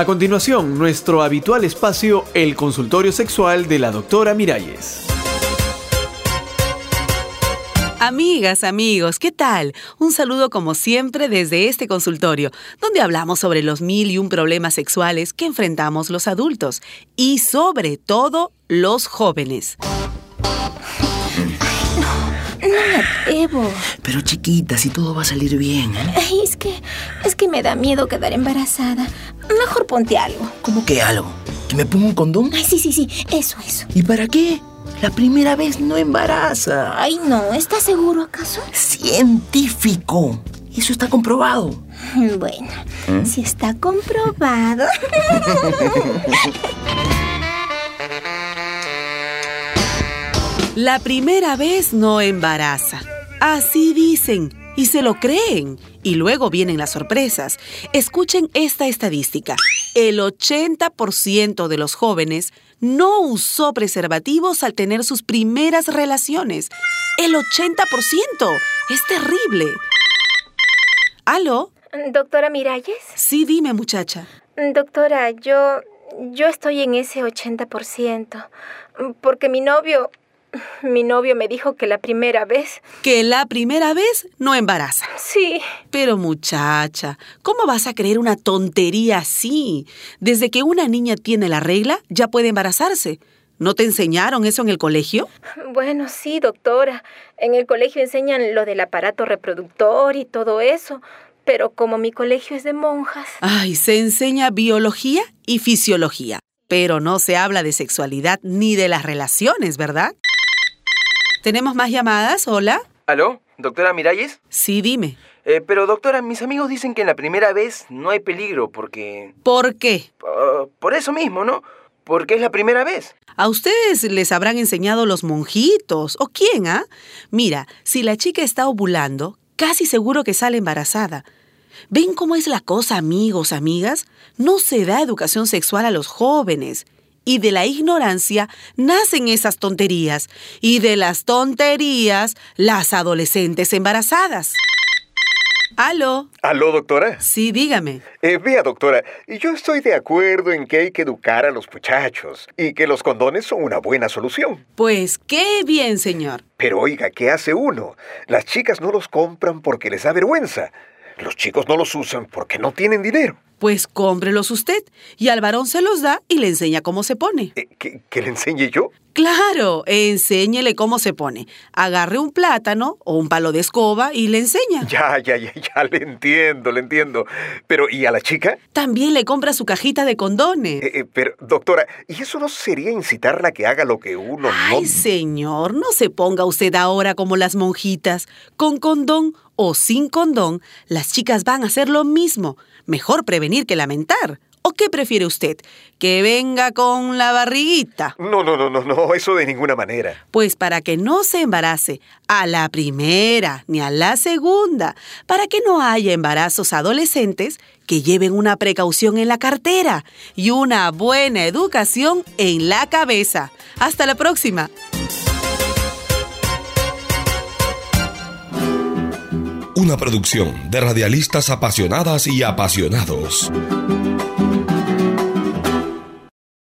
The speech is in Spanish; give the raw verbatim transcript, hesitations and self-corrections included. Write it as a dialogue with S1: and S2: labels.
S1: A continuación, nuestro habitual espacio, el consultorio sexual de la doctora Miralles.
S2: Amigas, amigos, ¿qué tal? Un saludo como siempre desde este consultorio, donde hablamos sobre los mil y un problemas sexuales que enfrentamos los adultos y sobre todo los jóvenes.
S3: No me atrevo.
S4: Pero chiquita, si todo va a salir bien, ¿eh?
S3: Ay, es que, es que me da miedo quedar embarazada. Mejor ponte algo.
S4: ¿Cómo que algo? ¿Que me ponga un condón?
S3: Ay, sí, sí, sí, eso, eso.
S4: ¿Y para qué? La primera vez no embaraza.
S3: Ay, no, ¿estás seguro acaso?
S4: Científico. Eso está comprobado.
S3: Bueno, ¿Eh? si está comprobado.
S2: La primera vez no embaraza. Así dicen y se lo creen. Y luego vienen las sorpresas. Escuchen esta estadística. El ochenta por ciento de los jóvenes no usó preservativos al tener sus primeras relaciones. ¡El ochenta por ciento! ¡Es terrible! ¿Aló?
S5: ¿Doctora Miralles?
S2: Sí, dime, muchacha.
S5: Doctora, yo, yo estoy en ese ochenta por ciento. Porque mi novio... Mi novio me dijo que la primera vez...
S2: ¿Que la primera vez no embaraza?
S5: Sí.
S2: Pero muchacha, ¿cómo vas a creer una tontería así? Desde que una niña tiene la regla, ya puede embarazarse. ¿No te enseñaron eso en el colegio?
S5: Bueno, sí, doctora. En el colegio enseñan lo del aparato reproductor y todo eso. Pero como mi colegio es de monjas...
S2: Ay, se enseña biología y fisiología. Pero no se habla de sexualidad ni de las relaciones, ¿verdad? ¿Tenemos más llamadas? ¿Hola?
S6: ¿Aló? ¿Doctora Miralles?
S2: Sí, dime.
S6: Eh, pero doctora, mis amigos dicen que en la primera vez no hay peligro porque...
S2: ¿Por qué?
S6: Uh, por eso mismo, ¿no? Porque es la primera vez.
S2: ¿A ustedes les habrán enseñado los monjitos? ¿O quién, ah? Mira, si la chica está ovulando, casi seguro que sale embarazada. ¿Ven cómo es la cosa, amigos, amigas? No se da educación sexual a los jóvenes. Y de la ignorancia nacen esas tonterías. Y de las tonterías, las adolescentes embarazadas. ¿Aló?
S7: ¿Aló, doctora?
S2: Sí, dígame.
S7: Eh, vea, doctora, yo estoy de acuerdo en que hay que educar a los muchachos y que los condones son una buena solución.
S2: Pues qué bien, señor.
S7: Pero oiga, ¿qué hace uno? Las chicas no los compran porque les da vergüenza. Los chicos no los usan porque no tienen dinero.
S2: Pues cómprelos usted y al varón se los da y le enseña cómo se pone.
S7: Eh, ¿que, ¿Que le enseñe yo?
S2: Claro, enséñele cómo se pone. Agarre un plátano o un palo de escoba y le enseña.
S7: Ya, ya, ya, ya, le entiendo, le entiendo. Pero, ¿y a la chica?
S2: También le compra su cajita de condones.
S7: Eh, eh, pero, doctora, ¿y eso no sería incitarla a que haga lo que uno no...?
S2: Ay, señor, no se ponga usted ahora como las monjitas. Con condón o sin condón, las chicas van a hacer lo mismo. Mejor prevenir que lamentar. ¿O qué prefiere usted? ¿Que venga con la barriguita?
S7: No, no, no, no, no, eso de ninguna manera.
S2: Pues para que no se embarace a la primera ni a la segunda, para que no haya embarazos adolescentes, que lleven una precaución en la cartera y una buena educación en la cabeza. Hasta la próxima.
S8: Una producción de radialistas apasionadas y apasionados.